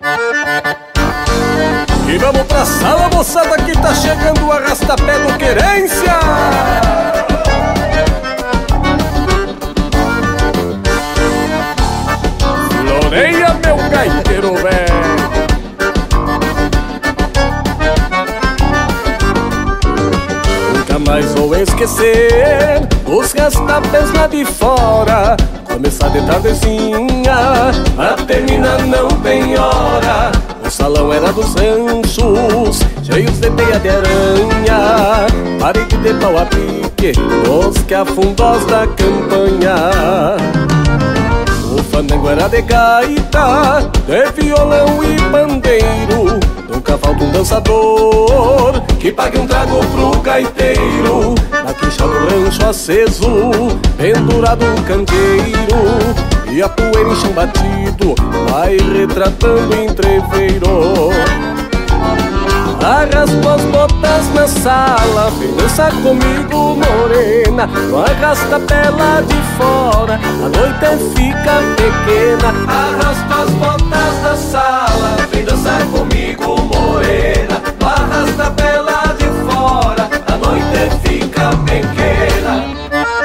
E vamos pra sala, moçada, que tá chegando o arrastapé do Querência. Floreia, meu gaiteiro velho. Nunca mais vou esquecer os rastapés lá de fora. Começar de tardezinha, a terminar não tem hora. O salão era dos ranchos, cheios de teia de aranha, parede de pau a pique, os cafundós da campanha. O fandango era de gaita, de violão e pandeiro. Nunca falta um dançador que pague um trago pro gaiteiro. Na quincha do rancho aceso, pendurado um candeeiro, e a poeira em chão batido vai retratando o entreveiro. Arraspo as botas na sala, vem dançar comigo, morena. Não arrasta pela de fora, a noite fica pequena. Arraspo as botas na sala, vem dançar comigo, morena. Não arrasta pela de fora, a noite fica pequena.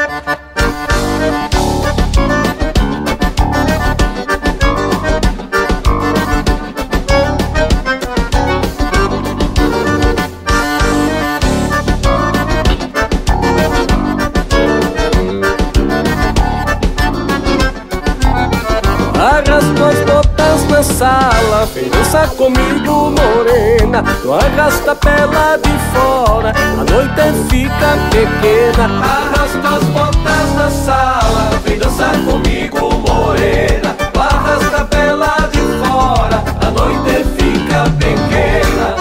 Arraspo as botas na sala, vem dançar comigo, morena. Tu arrasta pela de fora, a noite fica pequena. Arraspo as botas na sala, vem dançar comigo, morena. Tu arrasta pela de fora, a noite fica pequena.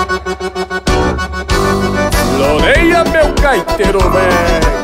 Floreia, meu gaiteiro velho.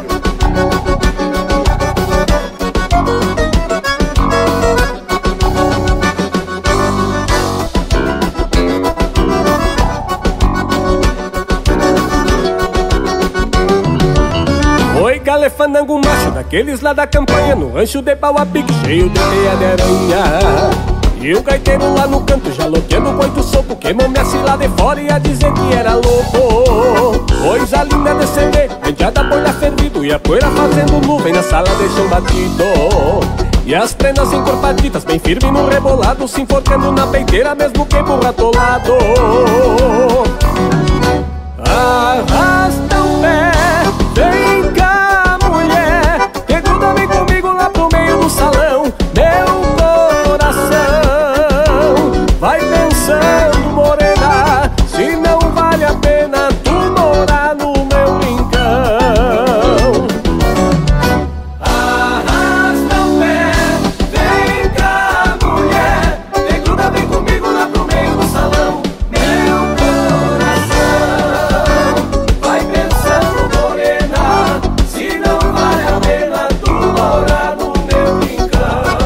Gale fandango macho, daqueles lá da campanha, no rancho de pau a pique, cheio de teia de aranha. E o gaiteiro lá no canto, já loteando coito soco, queimou minha lá de fora e ia dizer que era louco. Coisa linda de se ver, penteada bolha fervido, e a poeira fazendo nuvem na sala de chão batido. E as pernas encorpaditas, bem firme no rebolado, se enforcando na peiteira, mesmo que burro atolado. Arrasta o pé, vem cá, vem comigo lá pro meio do salão. Meu coração vai pensando, morena, se não vale a pena tu morar no meu rincão. Arrasta o pé, vem cá, mulher, vem comigo lá pro meio do salão. Meu coração vai pensando, morena, se não vale a pena tu morar no meu rincão.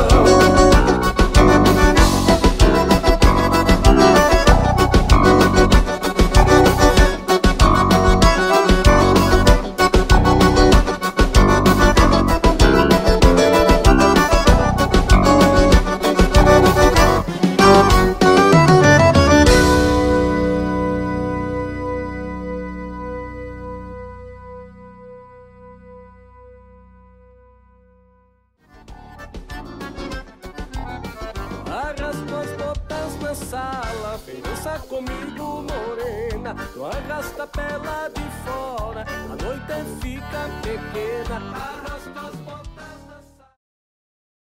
Arraspo as botas na sala, vem dançar comigo, morena. Tu arrasta pela de fora, a noite fica pequena.